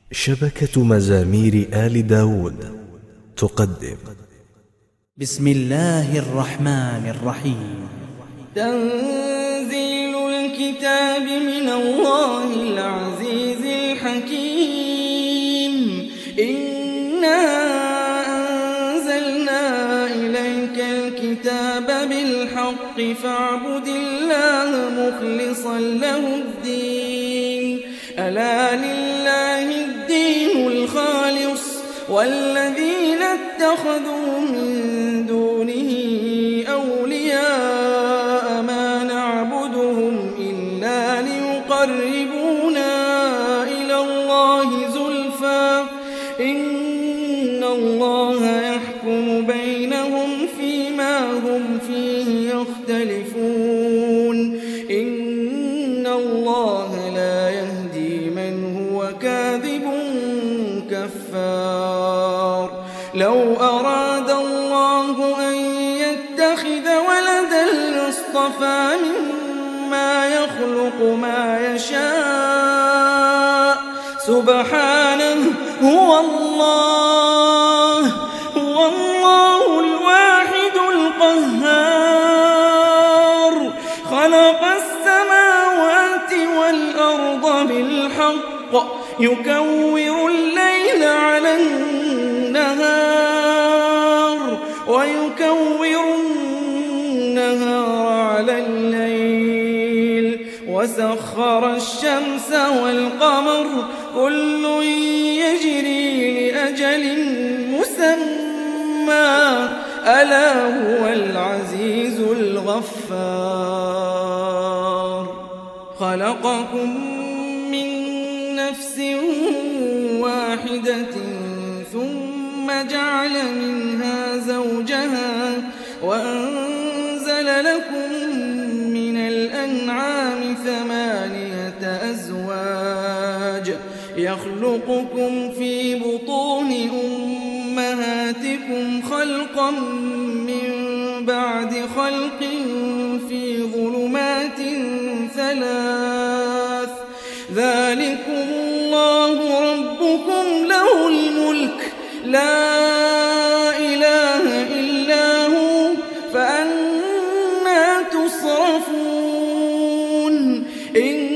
شبكة مزامير آل داود تقدم. بسم الله الرحمن الرحيم. تنزيل الكتاب من الله العزيز الحكيم. إنا أنزلنا إليك الكتاب بالحق فاعبد الله مخلصا له الدين. ألا لله الدين الخالص والذين اتخذوا من دونه أولياء ما نعبدهم إلا ليقربونا إلى الله زلفى إن الله يحكم بينهم فيما هم فيه يختلفون. إن الله لا يهدي من هو كاذب كفار. لو أراد الله أن يتخذ ولدا لاصطفى مما يخلق ما يشاء سبحانه. هو الله الواحد القهار. خلق السماوات والأرض بالحق يكور الليل على النهار ويكور النهار على الليل وسخر الشمس والقمر كل يجري لأجل مسمى ألا هو العزيز الغفار. خلقكم من نفس واحدة ثم جعل منها زوجها وأنزل لكم من الأنعام 8 أزواج يخلقكم في بطون أمهاتكم خلقا من بعد خلق في ظلمات 3. ذلكم الله ربكم له الملك لا إله إلا هو فأنى تصرفون. إن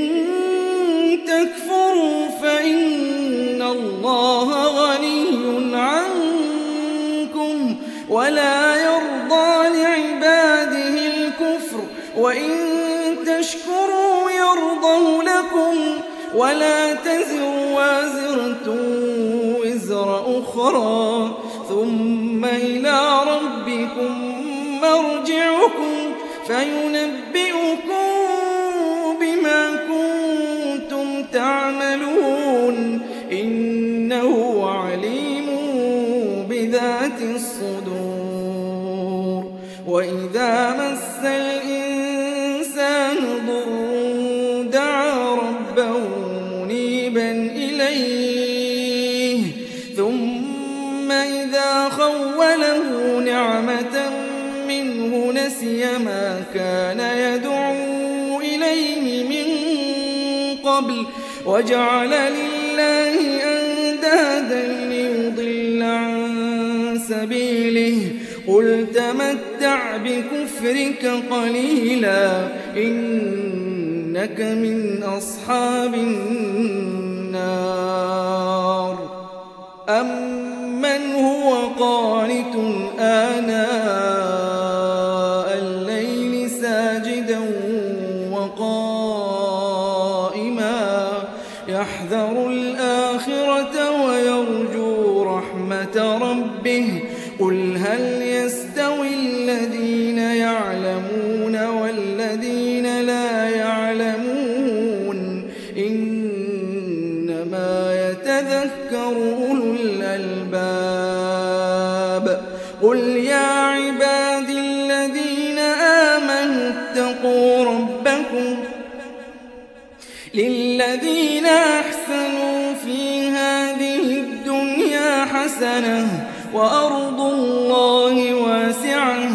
تكفروا فإن الله غني عنكم ولا يرضى لعباده الكفر وإن تشكروا يرضه لكم ولا تزر وازرة وزر أخرى ثم إلى ربكم مرجعكم فينبئكم بما كنتم تعملون. إنه عليم بذات الصدور. وإذا مس الإنسان ضر دعا ربه منيبا إليه ثم إذا خوله نعمة منه نسي ما كان يدعو إليه من قبل وجعل لله أندادا ليضل عن سبيله. قل تمتع بكفرك قليلا إنك من أصحاب النار. أمن هو قانت آناء الليل ساجدا وقائما يحذر الآخرة ويرجو رحمة ربه. قل هل يستوي الذين يعلمون والذين لا يعلمون إنما يتذكر أولو الألباب. قل يا عبادي الذين آمنوا اتقوا ربكم للذين أحسنوا في هذه الدنيا حسنة وأرض الله واسعة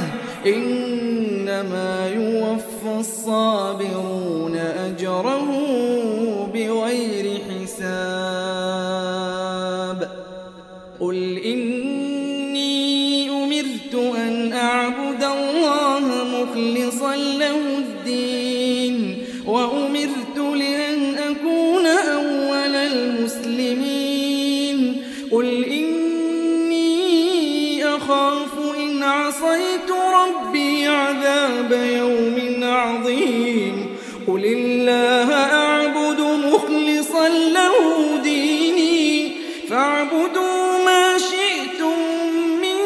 إنما يوفى الصابرون أجرهم بغير حساب. قل إني أمرت أن أعبد الله مخلصا له الدين وأمرت لأن أكون أول المسلمين قل إني أخاف إن عصيت ربي عذاب يوم عظيم قل الله أعبد مخلصا له ديني فاعبدوا ما شئتم من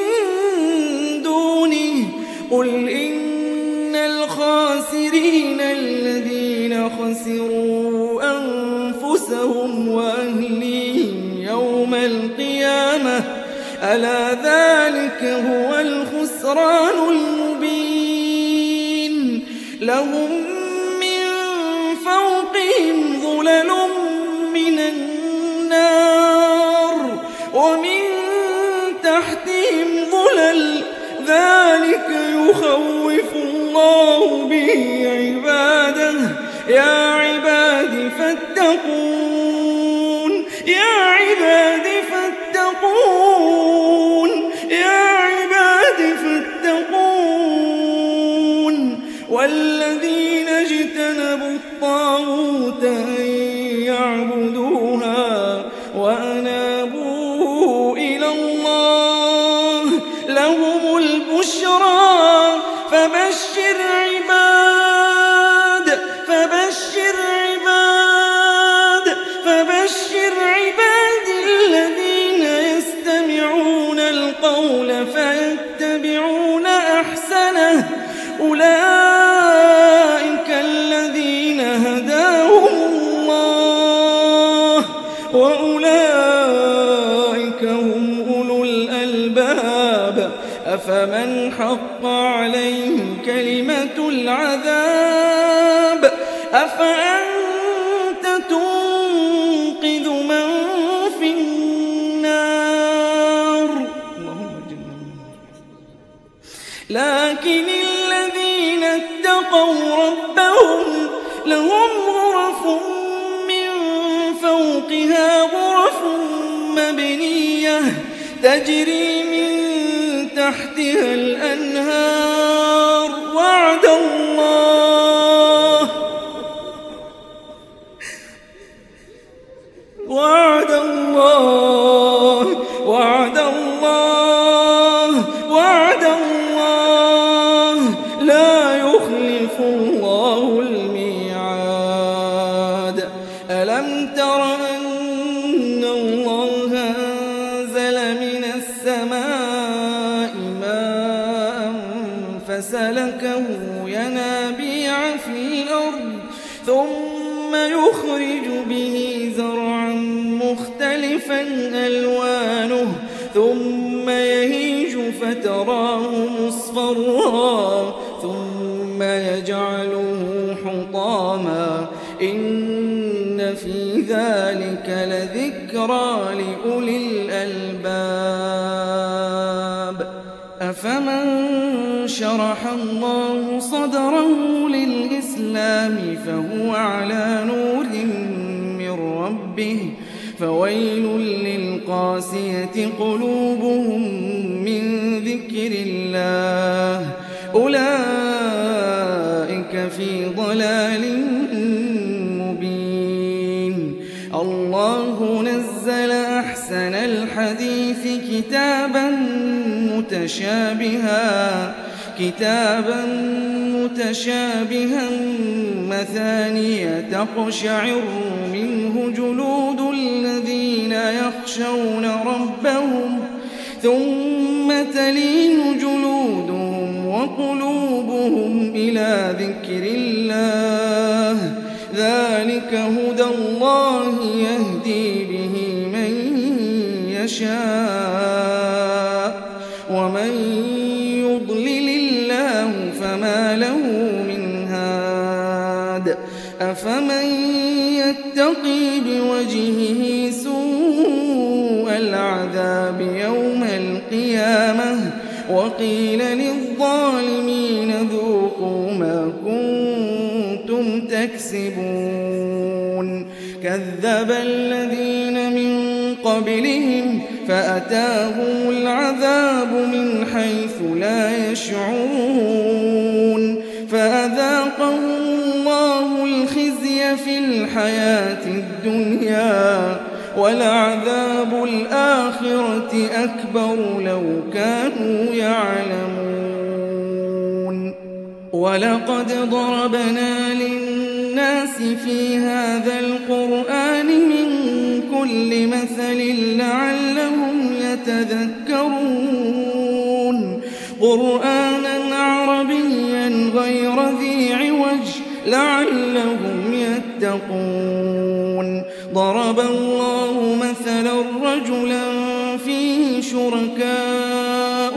دونه قل إن الخاسرين الذين خسروا أنفسهم وأهليهم يوم القيامة ألا ذلك هو الخسران المبين لهم من فوقهم ظلل من النار ومن تحتهم ظلل ذلك يخوف الله به عباده يا عباد فاتقون يا عباد فاتقون يا عباد فاتقون والذين اجتنبوا الطاغوت أن يعبدوها وأنابوا إلى الله لهم البشرى فبشر عباد الذين يستمعون القول فيتبعون أحسنه أولئك الذين هداهم الله وأولئك هم أولو الألباب أفمن حق عليه كلمة العذاب أفأنت تنقذ من في النار لكن الذين اتقوا ربهم لهم غرف من فوقها غرف مبنية تجري من تحتها الأنهار وعد الله لا يخلف الله الميعاد ألم تر أن الله أنزل من السماء ماء فسلكه ينابيع في الأرض ثم يخرج به زرعا مختلفا ألوانه ثم يهيج فتراه مصفرا ثم يجعله حطاما إن في ذلك لذكرى لأولي الألباب أفمن شرح الله صدره للإسلام فهو على نور من ربه فويل للقاسية قلوبهم من ذكر الله أولئك في ضلال مبين الله نزل أحسن الحديث كتابا متشابها مثانية تقشعر منه جلود الذين يخشون ربهم ثم تلين جلودهم وقلوبهم إلى ذكر الله ذلك هدى الله يهدي به من يشاء ومن يضلل الله فما له من هاد أفمن يتقي بوجهه سوء العذاب يوم القيامة وقيل للظالمين ذوقوا ما كنتم تكسبون كذب الذين من قبلهم فأتاهم العذاب من حيث لا يشعرون فأذاقهم الله الخزي في الحياة الدنيا ولعذاب الآخرة أكبر لو كانوا يعلمون. ولقد ضربنا للناس في هذا القرآن من كل مثل لعلهم يتذكرون قرآنا عربيا غير ذي عوج لعلهم يتقون. ضرب الله مثلا رجلا فيه شركاء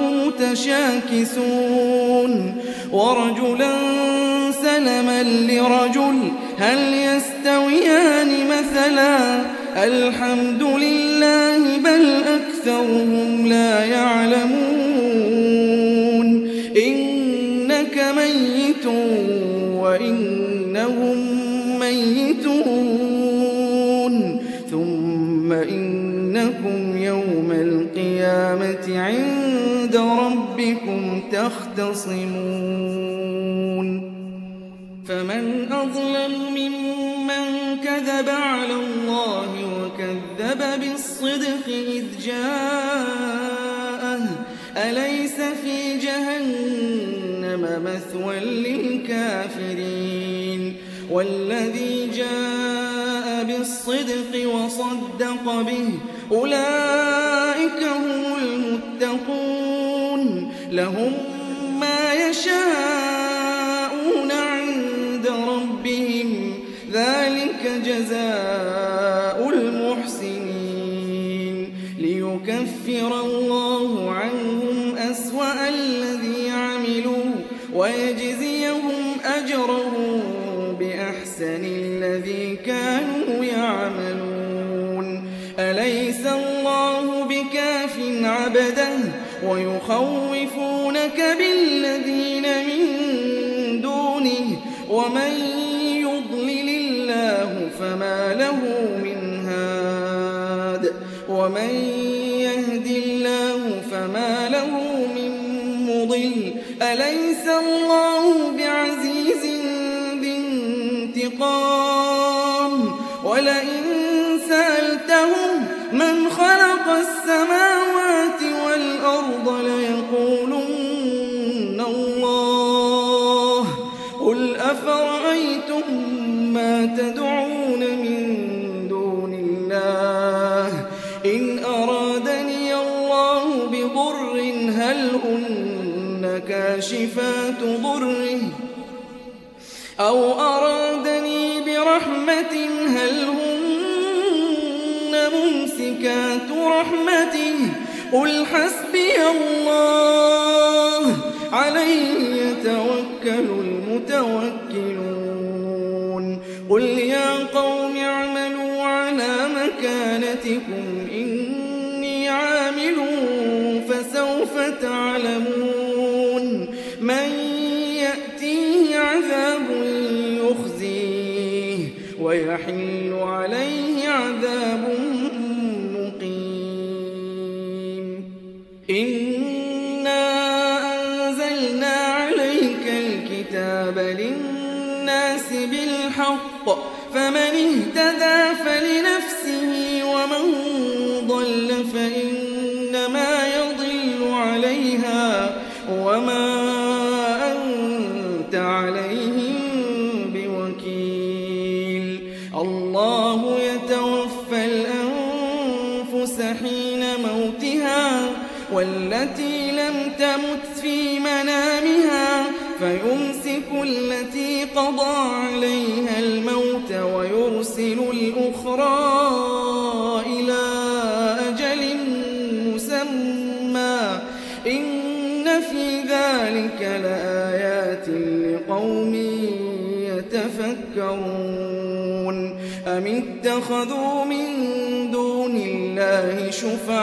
متشاكسون ورجلا سلما لرجل هل يستويان مثلا الحمد لله بل أكثرهم لا يعلمون. إنك ميت وإنهم ميتون ثم إنكم يوم القيامة عند ربكم تختصمون. فمن أظلم ممن كذب على الله وكذب بالصدق إذ جاءه أليس في جهنم مثوى للكافرين. والذي جاء بالصدق وصدق به أولئك هم المتقون لهم ما يشاءون عند ربهم ذلك جزاء المحسنين. ليكفر الله عنهم أسوأ الذي عملوا ويجزيهم أجرهم بأحسن الذي كانوا يعملون. أليس الله بكاف عبده ويخوفونك بالذين من دونه ومن يضلل الله فما له من هاد ومن يهد الله فما له من مضل. أليس الله بعزيز ذي انتقام. ولئن سألتهم من خلق السماوات والأرض ليقولن الله قل أفرأيتم ما تدعون من دون الله إن أرادني الله بضر هل هن كاشفات ضره أو أرادني برحمة هل هن ممسكات رحمته قل حسبي الله عليه يتوكل المتوكلون. قل يا قوم اعملوا على مكانتكم إني عامل فسوف تعلمون من يأتيه عذاب يخزيه ويحل عليه عذاب مقيم. إنا أنزلنا عليك الكتاب للناس بالحق فمن اهتدى فلنفسه ومن ضل فإنما يضل عليها وما أنت عليهم بوكيل. الله يتوفى الأنفس حين موتها والتي لم تمت في منامها فيمسك التي قضى عليها الموت ويرسل الأخرى إلى أجل مسمى إن في ذلك لآيات لقوم يتفكرون. أم اتخذوا من دون الله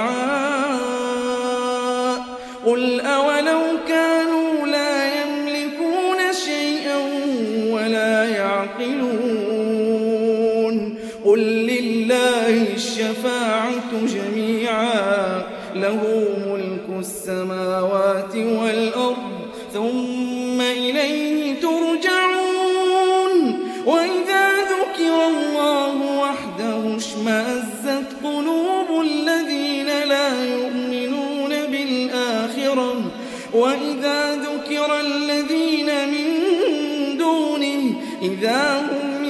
شفعاء قل أولو كانوا لا يملكون شيئا ولا يعقلون قل لله الشفاعة جميعا له ملك السماوات والأرض ثم إليه ترجعون وإذا ذكر الله وحده اشمأزت قلوب الذين لا يؤمنون بالآخرة وإذا ذكر الذين من دونه إذا هم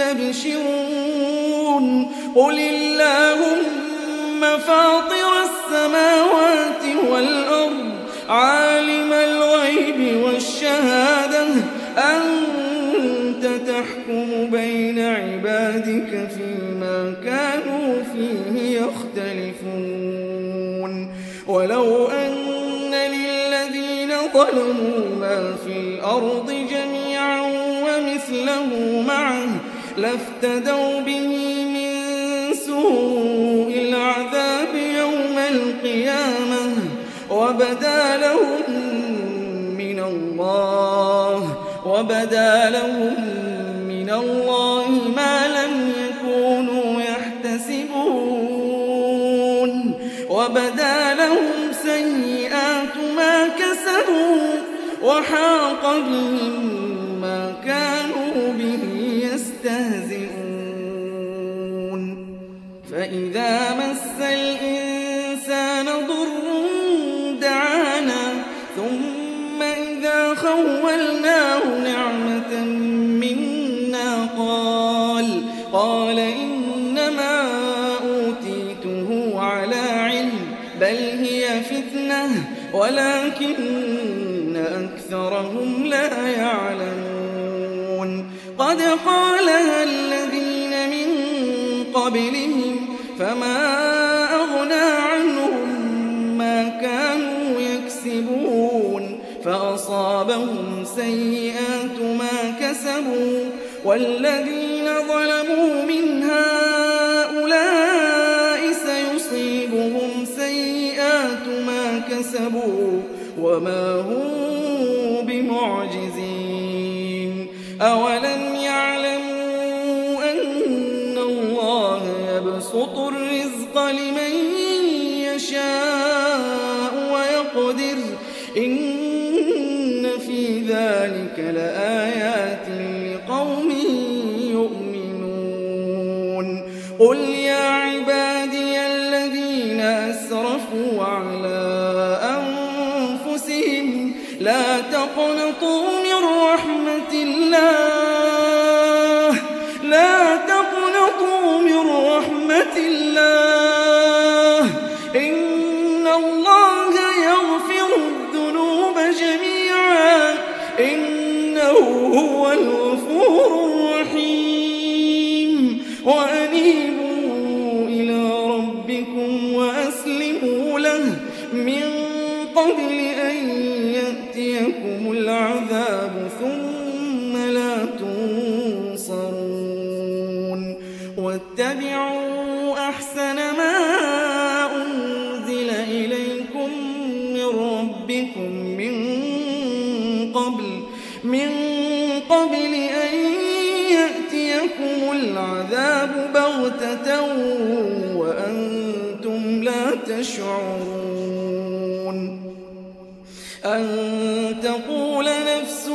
يستبشرون قل اللهم فاطر السماوات والأرض عالم الغيب والشهادة أنت تحكم بين عبادك فيما كانوا فيه يختلفون ولو أن للذين ظلموا ما في الأرض جميعا ومثله معه لافتدوا به من سوء العذاب يوم القيامة وبدا لهم من الله ما لم يكونوا يحتسبون وبدا لهم سيئات ما كسبوا وحاق بهم ما كانوا به يستهزئون فإذا مس الإنسان ضر دعانا ثم إذا خولناه نعمة منا قال إنما أوتيته على علم بل هي فتنة ولكن أكثرهم لا يعلمون قد قالها الذين من قبلهم فما أغنى عنهم ما كانوا يكسبون فأصابهم سيئات ما كسبوا والذين ظلموا من هؤلاء سيصيبهم سيئات ما كسبوا وما هم بمعجزين أولم يعلموا أن الله يبسط الرزق لمن يشاء ويقدر إن في ذلك لآيات لقوم يؤمنون قل يا عبادي الذين أسرفوا على أنفسهم لا تقنطوا من رحمة الله إن الله يغفر الذنوب جميعا إنه هو الغفور الرحيم وأنيبوا إلى ربكم وأسلموا له من قبل أن يأتيكم العذاب ثم لا تنصرون واتبعوا أحسن ما أنزل إليكم من ربكم من قبل أن يأتيكم العذاب بغتة وأنتم لا تشعرون أن تقول نفس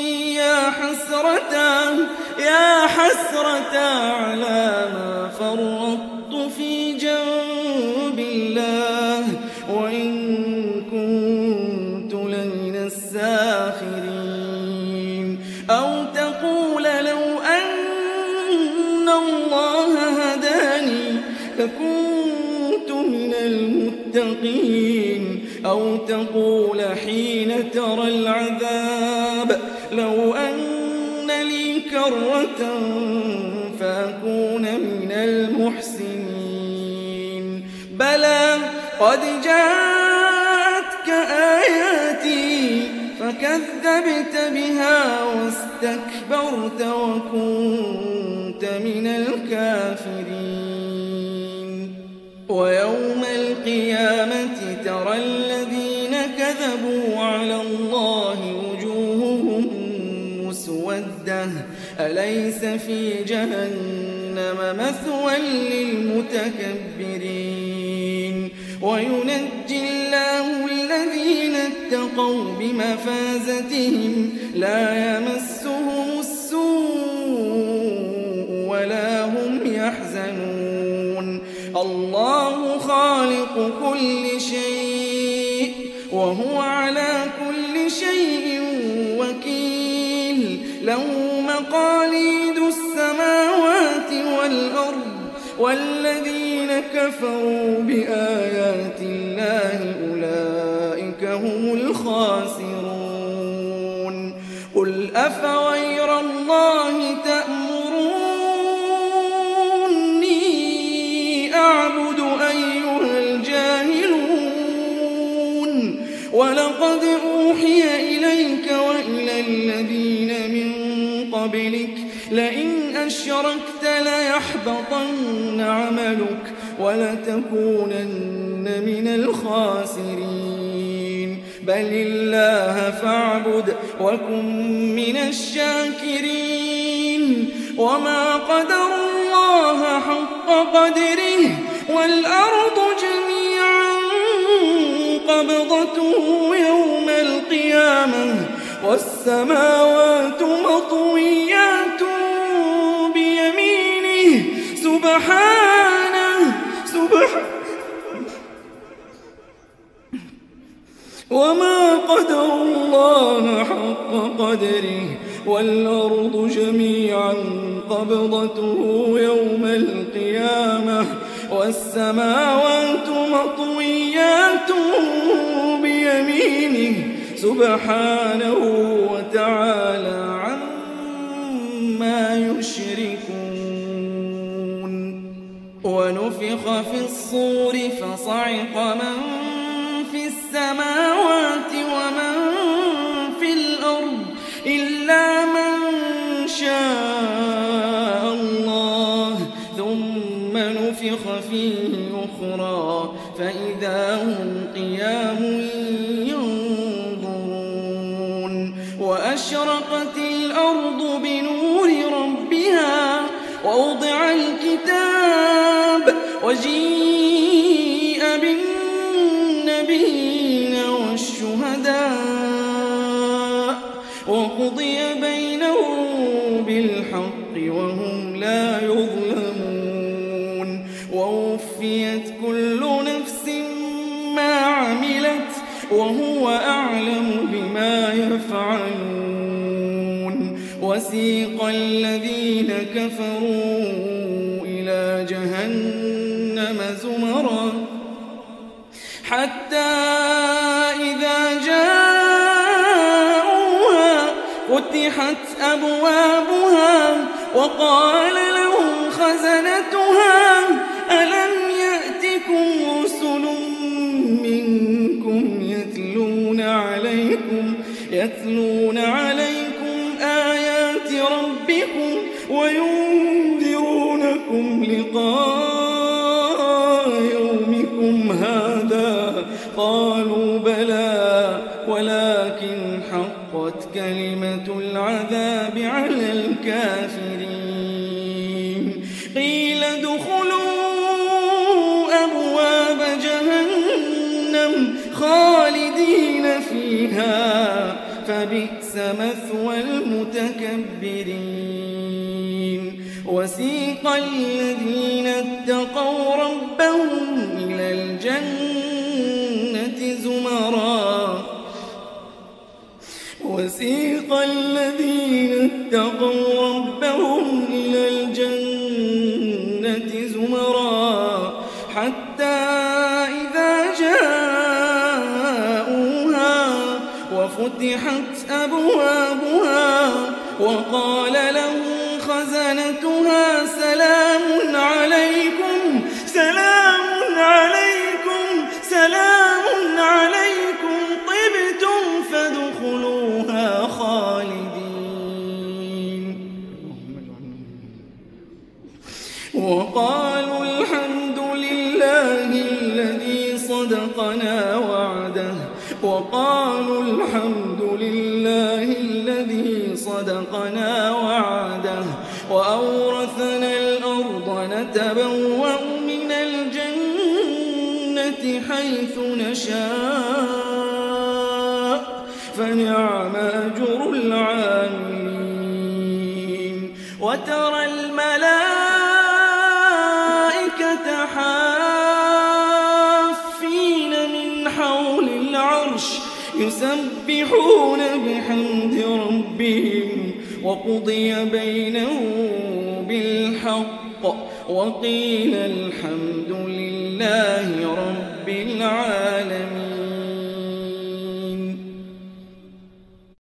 يا حسرة على ما فرطت في جنب الله وإن كنت لمن الساخرين أو تقول لو أن الله هداني لكنت من المتقين أو تقول حين ترى العذاب لو أن لي كرة فأكون من المحسنين بلى قد جاءتك آياتي فكذبت بها واستكبرت وكنت من الكافرين ويوم القيامة ترى الذين كذبوا على الله وجوههم مسودة أليس في جهنم مثوى للمتكبرين وينجي الله الذين اتقوا بمفازتهم لا يمسهم السوء ولا هم يحزنون الله خالق كل شيء وهو على كل شيء وكيل له مقاليد السماوات والأرض والذين كفروا بآيات الله أولئك هم الخاسرون قل أفغير الله تأمروني أعبد أيها الجاهلون ولقد أوحي إليك وإلى الذين من قبلك لئن أشركت ليحبطن عملك ولتكونن من الخاسرين بل الله فاعبد وكن من الشاكرين وما قدروا الله حق قدره والأرض جميعا قبضته يوم القيامة والسماوات مطويات بيمينه سبحانه وما قدر الله حق قدره والأرض جميعا قبضته يوم القيامة والسماوات مطويات بيمينه سبحانه وتعالى عما يشركون ونفخ في الصور فصعق من في السماوات ومن في الأرض إلا من شاء الله ثم نفخ فيه أخرى فإذا هم قيام ينظرون وأشرقت الأرض بنور ربها ووضع الكتاب وجيء بالنبيين والشهداء وقضي بينهم بالحق وهم لا يظلمون ووفيت كل نفس ما عملت وهو أعلم بما يفعلون وسيق الذين كفروا إلى جهنم زمرا حتى إذا جاءوها فتحت أبوابها وقال لهم خزنتها ألم يأتكم رسل منكم يتلون عليكم آيات ربكم وينذرونكم لقاء يومكم هذا قالوا بلى ولكن حقت كلمة العذاب على الكافرين قيل ادخلوا أبواب جهنم خالدين فيها فبئس مثوى المتكبرين وسيق الذين اتقوا ربهم إلى الجنة زمرا وسيق الذين اتقوا ربهم إلى الجنة زمرا حتى إذا جاءوها وفتحت أبوابها وقال لهم خزنتها سلام عليكم طبتم فادخلوها خالدين وقالوا الحمد لله الذي صدقنا وعده وأورثنا الأرض نتبوأ من الجنة حيث نشاء فنعم أجر العاملين وترى الملائكة حافين من حول العرش يسبحون بحمد ربهم وقضي بينهم بالحق وقيل الحمد لله رب العالمين.